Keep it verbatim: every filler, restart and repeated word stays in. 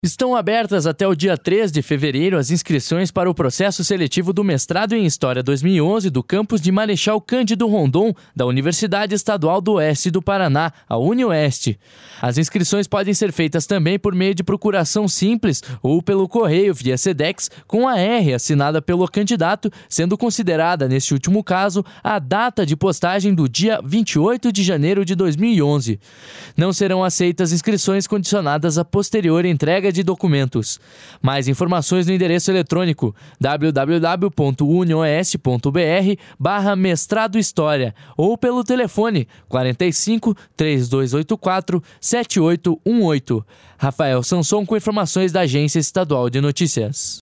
Estão abertas até o dia três de fevereiro as inscrições para o processo seletivo do mestrado em História dois mil e onze do campus de Marechal Cândido Rondon, da Universidade Estadual do Oeste do Paraná, a UniOeste. As inscrições podem ser feitas também por meio de procuração simples ou pelo correio via Sedex com a R assinada pelo candidato, sendo considerada, neste último caso, a data de postagem do dia vinte e oito de janeiro de dois mil e onze. Não serão aceitas inscrições condicionadas à posterior entrega de documentos. Mais informações no endereço eletrônico w w w ponto unioeste ponto b r barra mestrado história ou pelo telefone quarenta e cinco, três dois oito quatro, sete oito um oito. Rafael Sanson com informações da Agência Estadual de Notícias.